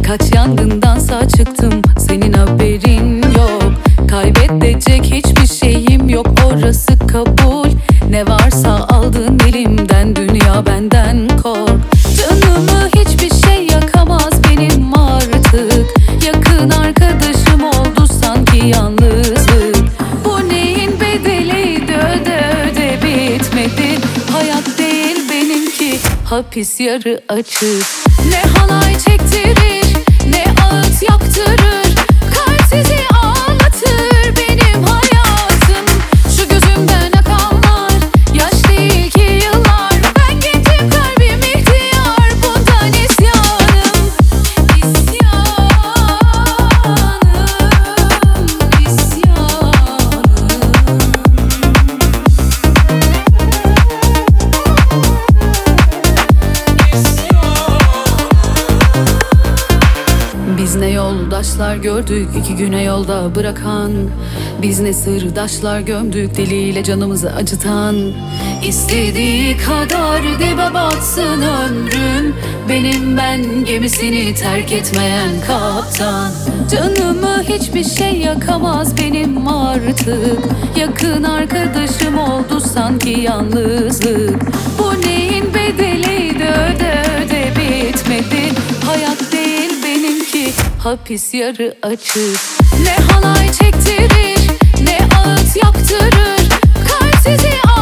Kaç yangından sağ çıktım, senin haberin yok. Kaybedecek hiçbir şeyim yok, orası kabul. Ne varsa aldın elimden, dünya benden kork. Canımı hiçbir şey yakamaz benim artık. Yakın arkadaşım oldu sanki yalnızlık. Bu neyin bedeliydi, öde öde bitmedi. Hayat değil benimki, hapis yarı açık. Ne halay çektirir, ne ağıt yaktırır. Kalp sizi ağlatır benim hayatım. Şu gözümden akanlar yaş değil ki yıllar. Ben gencim, kalbim ihtiyar, bundan isyanım. İsyanım, isyanım. Biz ne yoldaşlar gördük, 2 güne yolda bırakan. Biz ne sırdaşlar gömdük, deliyle canımızı acıtan. İstediği kadar dibe batsın ömrüm, benim ben gemisini terk etmeyen kaptan. Canımı hiçbir şey yakamaz benim artık. Yakın arkadaşım oldu sanki yalnızlık. Bu neyin bedeliydi, öde öde bitmedi. Hayat değil benimki, hapis yarı açık. Ne halay çektirir, ne ağıt yaktırır. Kalp sizi